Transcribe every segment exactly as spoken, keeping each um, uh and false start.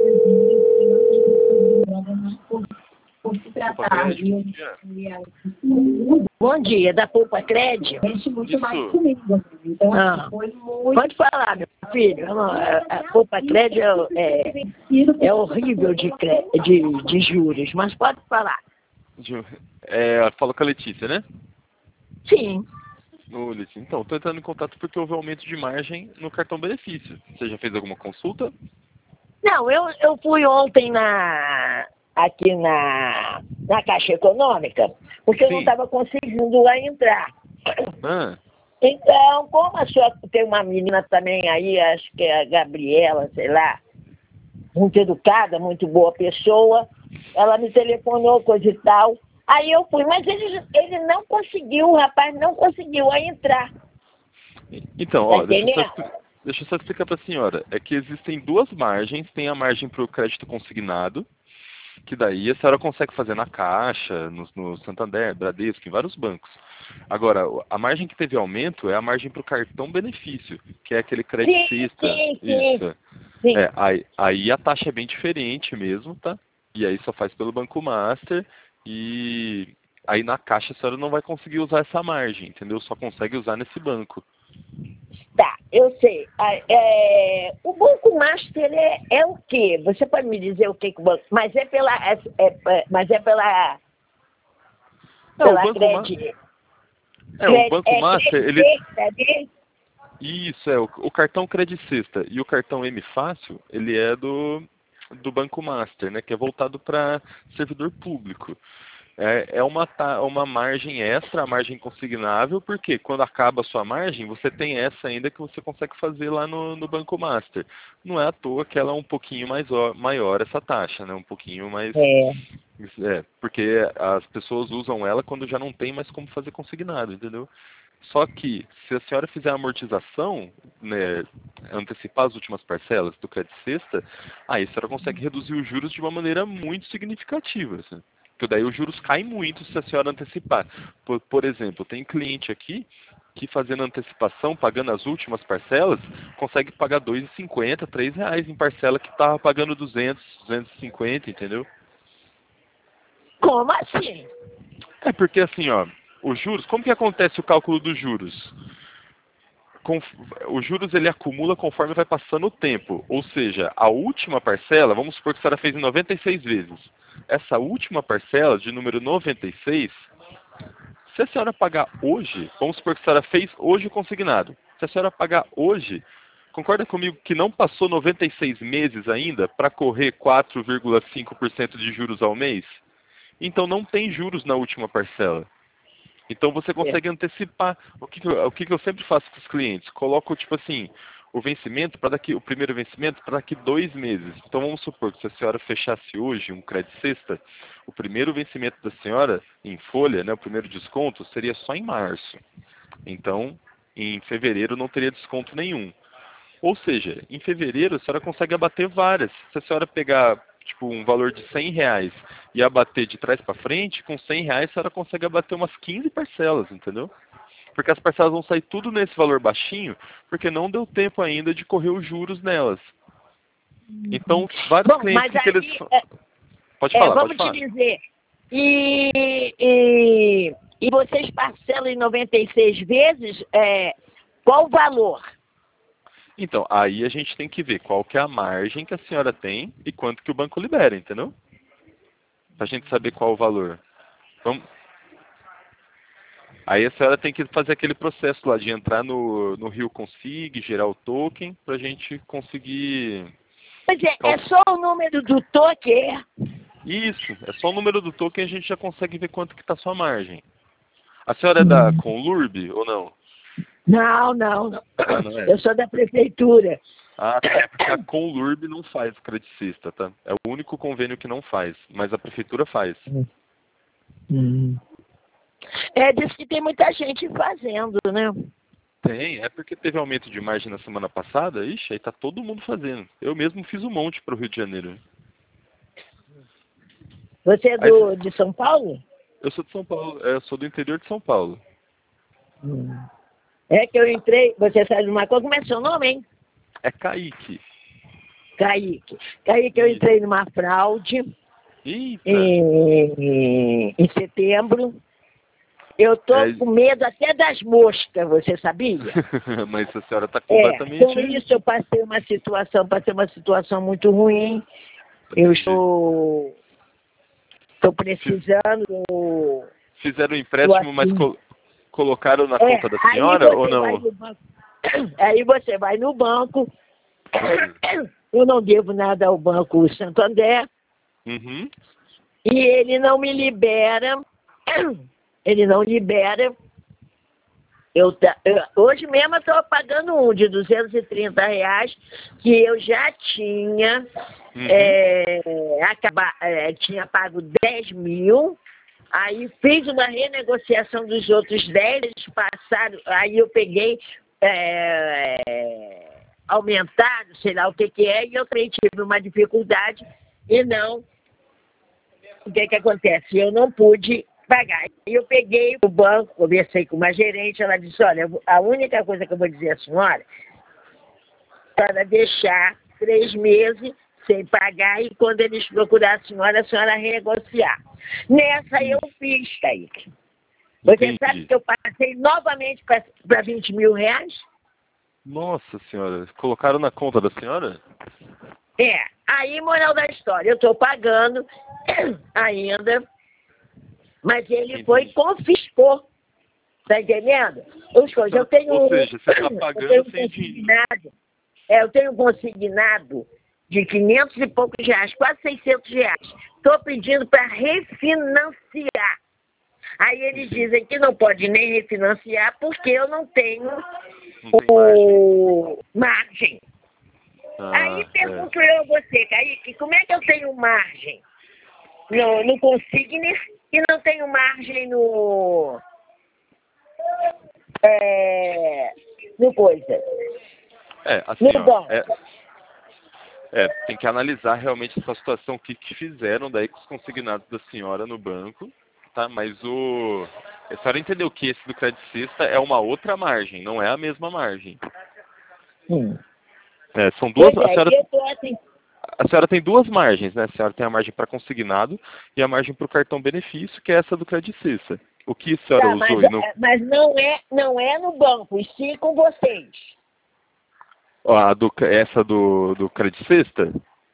Bom dia, da Poupa Cred? Isso. Ah, pode falar, meu filho. Não, a, a Poupa Cred é, é, é horrível de, cre- de, de juros, mas pode falar. De- É, fala com a Letícia, né? Sim. Ô, Letícia, então, estou entrando em contato porque houve aumento de margem no cartão benefício. Você já fez alguma consulta? Não, eu, eu fui ontem na, aqui na, na Caixa Econômica, porque eu não Sim. estava conseguindo lá entrar. Ah, Então, como a senhora tem uma menina também aí, acho que é a Gabriela, sei lá, muito educada, muito boa pessoa, ela me telefonou, coisa e tal. Aí eu fui, mas ele, ele não conseguiu, o rapaz não conseguiu aí entrar. então, Tá ó, deixa eu, só, entendendo? expli- deixa eu só explicar para a senhora. É que existem duas margens. Tem a margem para o crédito consignado, que daí a senhora consegue fazer na Caixa, no, no Santander, Bradesco, em vários bancos. Agora, o- a margem que teve aumento é a margem para o cartão benefício, que é aquele crédito Sim, cesta. sim, sim, Isso. sim. É, aí, aí a taxa é bem diferente mesmo, tá? E aí só faz pelo Banco Master e aí na Caixa a senhora não vai conseguir usar essa margem, entendeu? Só consegue usar nesse banco. Tá, eu sei. Ah, é, o Banco Master é, é o quê? Você pode me dizer o que, que o banco... Mas é pela... É, é- mas é pela... É, o Pela Banco Ma... Cred... é, o Cred Banco é Master, Cred ele Sexta ali? isso é o, o cartão Credit Sexta e o cartão M Fácil, ele é do do Banco Master, né, que é voltado para servidor público. É, é uma, ta- uma margem extra, a margem consignável, porque quando acaba a sua margem, você tem essa ainda que você consegue fazer lá no, no Banco Master. Não é à toa que ela é um pouquinho mais ó- maior, essa taxa, né? Um pouquinho mais... É. É, porque as pessoas usam ela quando já não tem mais como fazer consignado, entendeu? Só que, se a senhora fizer a amortização, né, antecipar as últimas parcelas do crédito sexta, aí a senhora consegue reduzir os juros de uma maneira muito significativa. Assim. Porque daí os juros caem muito se a senhora antecipar. Por, por exemplo, tem cliente aqui que fazendo antecipação, pagando as últimas parcelas, consegue pagar dois reais e cinquenta centavos, três reais em parcela que estava pagando duzentos, duzentos e cinquenta, entendeu? Como assim? É porque assim, ó, os juros, como que acontece o cálculo dos juros? Com, os juros ele acumula conforme vai passando o tempo. Ou seja, a última parcela, vamos supor que a senhora fez em noventa e seis vezes. Essa última parcela, de número noventa e seis, se a senhora pagar hoje, vamos supor que a senhora fez hoje o consignado. Se a senhora pagar hoje, concorda comigo que não passou noventa e seis meses ainda para correr quatro vírgula cinco por cento de juros ao mês? Então não tem juros na última parcela. Então você É. consegue antecipar. O que, que eu, o que, que eu sempre faço com os clientes? Coloco tipo assim, o vencimento para daqui, o primeiro vencimento para daqui dois meses. Então vamos supor que se a senhora fechasse hoje um crédito sexta, o primeiro vencimento da senhora em folha, né, o primeiro desconto seria só em março. Então em fevereiro não teria desconto nenhum. Ou seja, em fevereiro a senhora consegue abater várias. Se a senhora pegar tipo um valor de cem reais e abater de trás para frente, com cem reais a senhora consegue abater umas quinze parcelas, entendeu? Porque as parcelas vão sair tudo nesse valor baixinho, porque não deu tempo ainda de correr os juros nelas. Então, vários Bom, clientes, o mas que, que eles... aí, fa- é, Pode é, falar, pode vamos te falar. dizer, e, e, e vocês parcelam em noventa e seis vezes, é, qual o valor? Então, aí a gente tem que ver qual que é a margem que a senhora tem e quanto que o banco libera, entendeu? Pra gente saber qual o valor. Vamos... Aí a senhora tem que fazer aquele processo lá de entrar no, no Rio Consig, gerar o token, pra gente conseguir... Pois é, é cal- só o número do toque, é? Isso, é só o número do token e a gente já consegue ver quanto que está a sua margem. A senhora é da Hum. Conlurb ou não? Não, não, não. Ah, não é? Eu sou da prefeitura. Ah, tá. É porque a Conlurb não faz credicista, tá? É o único convênio que não faz, mas a prefeitura faz. Hum. É, diz que tem muita gente fazendo, né? Tem, é porque teve aumento de margem na semana passada, ixi, aí tá todo mundo fazendo. Eu mesmo fiz um monte para o Rio de Janeiro. Você é Aí, do, de São Paulo? eu sou de São Paulo, é, eu sou do interior de São Paulo. Hum. É que eu entrei, você sabe de uma coisa, como é seu nome, hein? É Kaique. Kaique. Kaique, eu Isso. entrei numa fraude Eita. em, em setembro. Eu tô É. com medo até das moscas, você sabia? Mas a senhora está É, completamente... com isso eu passei uma situação, passei uma situação muito ruim. Eu Entendi. estou, estou precisando... Fizeram um Estou empréstimo, mas assim. col colocaram na É, conta da aí senhora ou você vai não? no banco, aí você vai no banco, Uhum. eu não devo nada ao Banco Santander, Uhum. e ele não me libera, ele não libera. Eu, ta- eu- hoje mesmo eu estou pagando um de duzentos e trinta reais, que eu já tinha, Uhum. é, acaba, é, tinha pago dez mil, aí fiz uma renegociação dos outros dez, eles passaram, aí eu peguei é, aumentado, sei lá o que que é, e eu também tive uma dificuldade e não, o que que acontece? Eu não pude pagar. E eu peguei o banco, conversei com uma gerente, ela disse, olha, a única coisa que eu vou dizer à senhora é para deixar três meses sem pagar e quando eles procurarem a senhora, a senhora renegociar. Nessa eu fiz, Kaique. Você Entendi. sabe que eu passei novamente para vinte mil reais? Nossa senhora, colocaram na conta da senhora? É, aí moral da história, eu estou pagando ainda, mas ele Entendi. foi e confiscou. Tá entendendo? Os coisas, eu tenho, Ou seja, você está eu pagando tenho sem dinheiro. consignado, é, eu tenho consignado de quinhentos e poucos reais, quase seiscentos reais. Estou pedindo para refinanciar. Aí eles Entendi. dizem que não pode nem refinanciar porque eu não tenho Não tem o margem. Aí Ah, pergunto eu a você, Kaique, como é que eu tenho margem no, no consigne e não tenho margem no... É, no coisa. é. É, assim, No ó. banco. É, é, tem que analisar realmente essa situação, o que, que fizeram daí com os consignados da senhora no banco, tá? Mas o... A senhora entendeu que esse do Credicista é uma outra margem, não é a mesma margem. Hum. É, são duas... Pois A é, senhora... e eu tô assim, A senhora tem duas margens, né? A senhora tem a margem para consignado e a margem para o cartão benefício, que é essa do Credicista. O que a senhora tá, mas, usou e não... mas não, é, não é no banco, e sim com vocês. Ó, a do... essa do, do Credicista?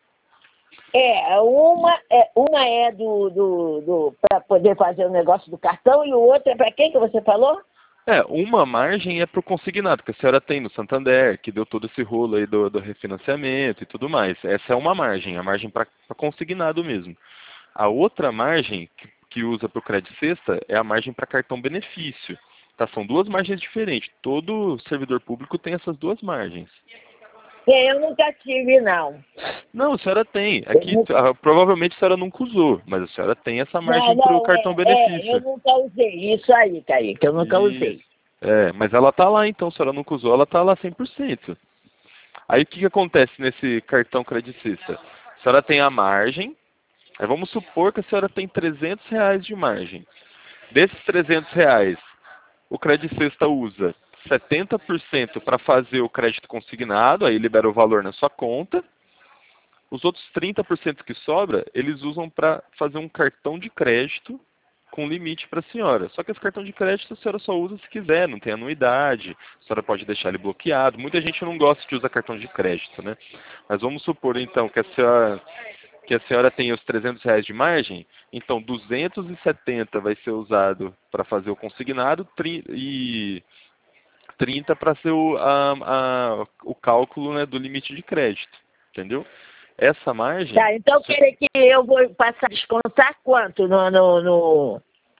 É, uma é, uma é do, do, do para poder fazer o negócio do cartão e o outro é para quem que você falou? É, uma margem é para o consignado, que a senhora tem no Santander, que deu todo esse rolo aí do, do refinanciamento e tudo mais. Essa é uma margem, a margem para consignado mesmo. A outra margem que, que usa para o Credicesta é a margem para cartão benefício. Tá? São duas margens diferentes. Todo servidor público tem essas duas margens. É, eu nunca tive, não. Não, a senhora tem. Aqui, ah, provavelmente a senhora nunca usou, mas a senhora tem essa Não, margem para o não, cartão é, é, eu benefício. nunca usei. Isso aí, Kaique, eu nunca usei. Isso. É, mas ela tá lá então, se ela nunca usou, ela tá lá cem por cento. Aí o que, que acontece nesse cartão credicista? A senhora tem a margem, aí vamos supor que a senhora tem trezentos reais de margem. Desses trezentos reais, o credicista usa setenta por cento para fazer o crédito consignado, aí libera o valor na sua conta. Os outros trinta por cento que sobra, eles usam para fazer um cartão de crédito com limite para a senhora. Só que esse cartão de crédito a senhora só usa se quiser, não tem anuidade, a senhora pode deixar ele bloqueado. Muita gente não gosta de usar cartão de crédito, né? Mas vamos supor então que a senhora, que a senhora tem os trezentos reais de margem, então duzentos e setenta vai ser usado para fazer o consignado e trinta para ser o, a, a, o cálculo, né, do limite de crédito, entendeu? Essa margem... Tá, então quer dizer que eu vou passar a descontar quanto no, no, no-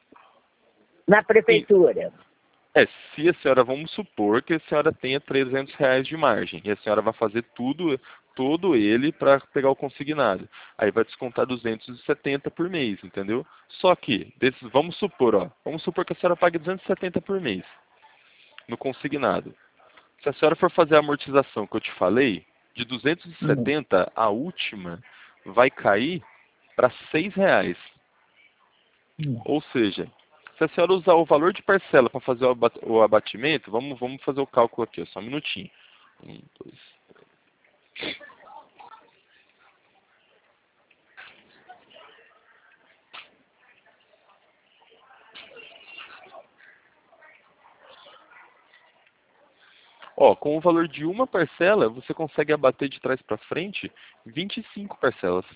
na prefeitura? É, se a senhora, vamos supor que a senhora tenha trezentos reais de margem, e a senhora vai fazer tudo, todo ele para pegar o consignado. Aí vai descontar duzentos e setenta por mês, entendeu? Só que, desses, vamos supor, ó, vamos supor que a senhora pague duzentos e setenta por mês no consignado. Se a senhora for fazer a amortização que eu te falei, de duzentos e setenta, a última vai cair para seis reais. Ou seja, se a senhora usar o valor de parcela para fazer o abatimento, vamos, vamos fazer o cálculo aqui, ó, só um minutinho. Um, dois, três. Ó, com o valor de uma parcela, você consegue abater de trás para frente vinte e cinco parcelas.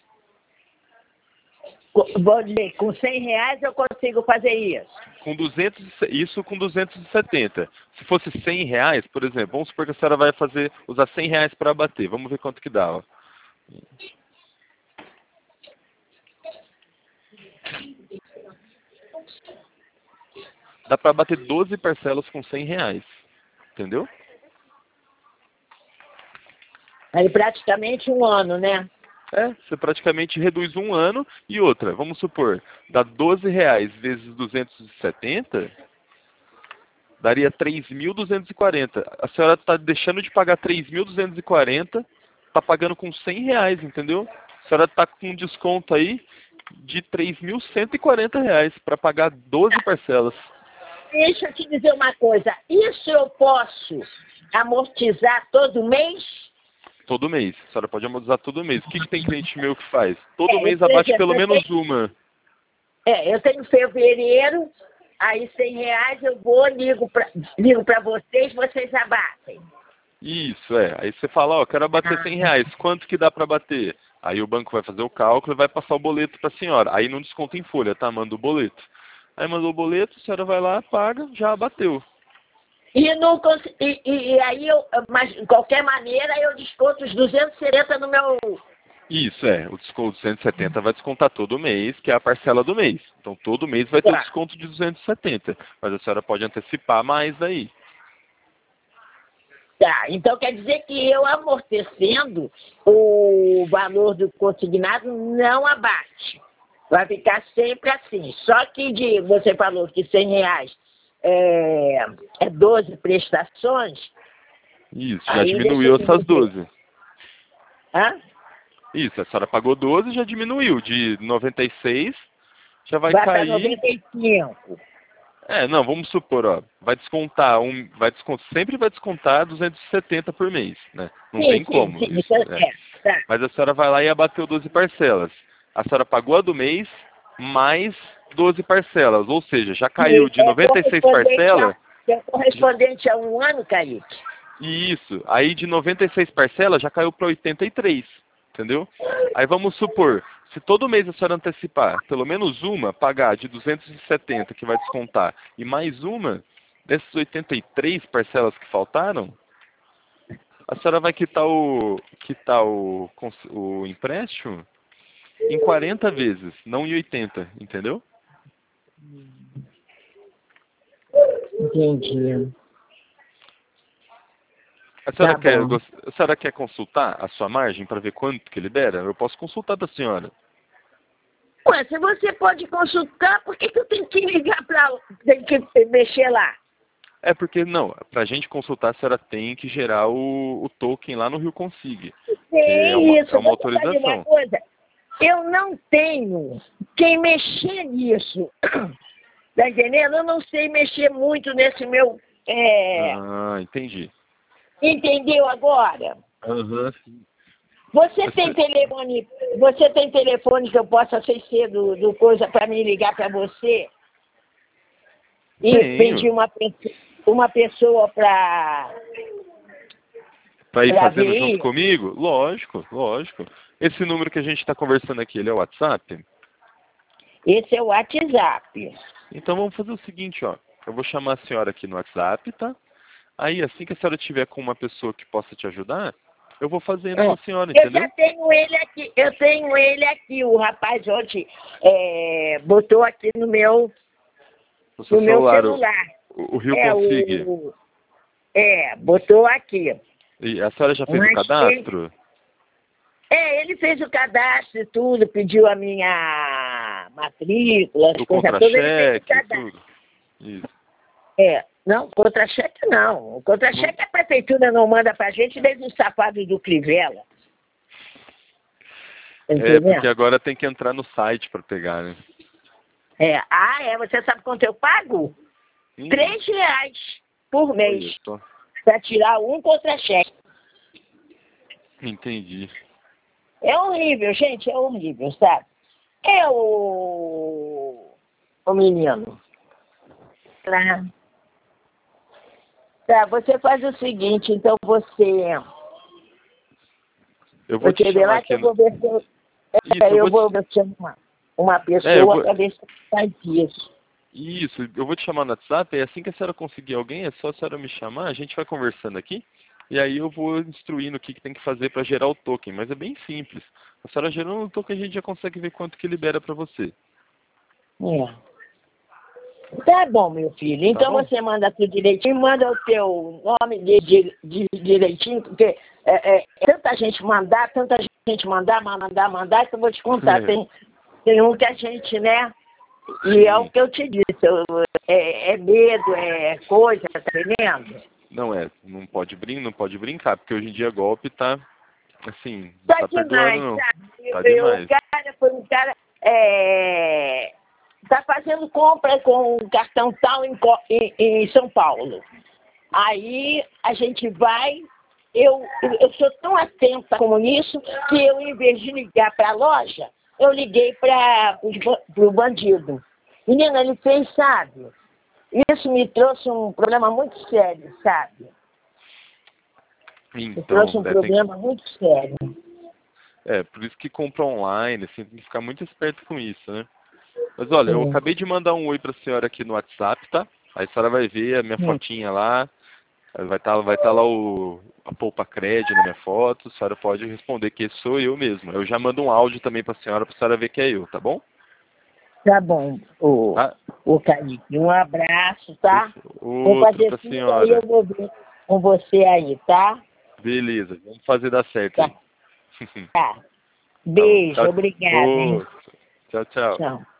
Co- Vou dizer, com cem reais eu consigo fazer isso. Com duzentos, e se- isso com duzentos e setenta. Se fosse cem reais, por exemplo, vamos supor que a senhora vai fazer, usar cem reais para abater. Vamos ver quanto que dá, ó. Dá para abater doze parcelas com cem reais. Entendeu? Aí praticamente um ano, né? É, você praticamente reduz um ano e outra. Vamos supor, dá doze reais vezes duzentos e setenta, daria três mil duzentos e quarenta. A senhora está deixando de pagar três mil duzentos e quarenta, está pagando com cem reais, entendeu? A senhora está com um desconto aí de três mil cento e quarenta reais para pagar doze parcelas. Deixa eu te dizer uma coisa. Isso eu posso amortizar todo mês? Todo mês. A senhora pode amortizar todo mês. O que, que tem cliente meu que faz? Todo É, mês por abate exemplo, pelo eu menos tenho, uma. é, eu tenho fevereiro, aí cem reais eu vou, ligo para ligo para vocês, vocês abatem. Isso, é. Aí você fala, ó, quero abater cem reais. Quanto que dá para bater? Aí o banco vai fazer o cálculo e vai passar o boleto para a senhora. Aí não desconta em folha, tá? Manda o boleto. Aí mandou o boleto, a senhora vai lá, paga, já abateu. E, não cons- e, e, e aí, eu, mas de qualquer maneira, eu desconto os duzentos e setenta no meu... Isso, é. O desconto de cento e setenta vai descontar todo mês, que é a parcela do mês. Então todo mês vai ter o Tá. desconto de duzentos e setenta. Mas a senhora pode antecipar mais daí. Tá, então quer dizer que eu amortecendo, o valor do consignado não abate. Vai ficar sempre assim. Só que de, você falou que cem reais é, é doze prestações. Isso, já Aí deixa eu diminuiu te essas dizer. doze. Hã? Isso, a senhora pagou doze, já diminuiu. De noventa e seis, já vai Vai para cair. noventa e cinco. É, não, vamos supor, ó, vai descontar um, vai descontar, sempre vai descontar duzentos e setenta por mês, né? Não Sim, tem sim, como, sim. isso, Isso é. é, tá. Mas a senhora vai lá e abateu doze parcelas. A senhora pagou a do mês mais doze parcelas, ou seja, já caiu E de é noventa e seis correspondente a, parcelas, é correspondente a um ano, Kaique. e isso, aí de noventa e seis parcelas já caiu para oitenta e três, entendeu? Aí vamos supor, se todo mês a senhora antecipar pelo menos uma, pagar de duzentos e setenta que vai descontar, e mais uma, dessas oitenta e três parcelas que faltaram, a senhora vai quitar o, quitar o, cons- o empréstimo em quarenta vezes, não em oitenta, entendeu? Entendi. A senhora, Tá quer, bom. gos- a senhora quer consultar a sua margem para ver quanto que libera? Eu posso consultar da senhora. Ué, se você pode consultar, por que, que eu tenho que ligar para... Tem que mexer lá? É porque, não, para a gente consultar, a senhora tem que gerar o, o token lá no Rio Consig, que é uma, Tem é isso. uma Você sabe uma autorização. coisa? Eu não tenho quem mexer nisso. Tá entendendo? Eu não sei mexer muito nesse meu... é, Ah, entendi. Entendeu agora? Aham. Você tem Esse- telefone, você tem telefone que eu possa ser do, do coisa para me ligar para você e pedir Tenho. uma, pe- uma pessoa para Para ir para fazendo ver junto isso? comigo? Lógico, lógico. Esse número que a gente está conversando aqui, ele é o WhatsApp? Esse é o WhatsApp. Então vamos fazer o seguinte, ó. Eu vou chamar a senhora aqui no WhatsApp, tá? Aí assim que a senhora tiver com uma pessoa que possa te ajudar, eu vou fazendo com É. a senhora, Eu já entendeu? tenho ele aqui, eu tenho ele aqui. O rapaz ontem é, botou aqui no meu, No seu no meu celular, o, celular. o o Rio É, Consig. o, é, botou aqui. E a senhora já fez o Mas tem, cadastro? É, ele fez o cadastro e tudo, pediu a minha matrícula, as O coisas todas, ele fez o contra-cheque e cadastro. tudo? Isso. É, não, contra-cheque não. O contra-cheque Não- a prefeitura não manda pra gente desde os safados do Crivella. Tá É, porque entendendo? agora tem que entrar no site para pegar, né? É, ah, é, você sabe quanto eu pago? Hum, Três reais por mês olha só. pra tirar um contra-cheque. Entendi. É horrível, gente, é horrível, sabe? É o, o menino. Lá. Tá, você faz o seguinte, então você... Eu vou te Você vê chamar lá que aqui. eu vou ver se eu... Isso, É, eu eu vou vou ver se eu uma, uma pessoa É, eu vou- para ver se faz isso. Isso, eu vou te chamar no WhatsApp, e assim que a senhora conseguir alguém, é só a senhora me chamar, a gente vai conversando aqui, e aí eu vou instruindo o que, que tem que fazer para gerar o token, mas é bem simples. A senhora gerando o token, a gente já consegue ver quanto que libera para você. É. Tá bom, meu filho. Então bom? você manda tudo direitinho, manda o teu nome de, de, de direitinho, porque é, é, tanta gente mandar, tanta gente mandar, mandar, mandar, que eu vou te contar. É. Tem, tem um que a gente, né? E é o Sim. que eu te disse, eu- é, é medo, é coisa, tá entendendo? Não é, não pode brincar, não pode brincar, porque hoje em dia golpe tá, assim, não Tá tá perdoando demais, não. sabe? Tá Eu- O demais. cara foi um cara. É, tá fazendo compra com o cartão tal em, Co- em, em São Paulo. Aí a gente vai. Eu, eu sou tão atenta como isso que eu, em vez de ligar para a loja, eu liguei para o bandido. Menina, ele fez, sabe? Isso me trouxe um problema muito sério, sabe? Me Então, trouxe um é, tem, problema muito sério. é, por isso que compra online, assim, tem que ficar muito esperto com isso, né? Mas olha, eu Sim. acabei de mandar um oi pra senhora aqui no WhatsApp, tá? Aí a senhora vai ver a minha Hum. fotinha lá, vai estar vai tá lá o, a polpa crédito na minha foto, a senhora pode responder que sou eu mesmo. Eu já mando um áudio também pra senhora, pra senhora ver que é eu, tá bom? Tá bom, ô, Tá? ô Kaique. Um abraço, tá? Vou Outro fazer pra tudo aí, senhora. eu vou ver com você aí, tá? Beleza, vamos fazer dar certo Tá. aí. Tá. Tá bom. Beijo, Tchau. obrigada, hein? Outro. Tchau, tchau. Tchau.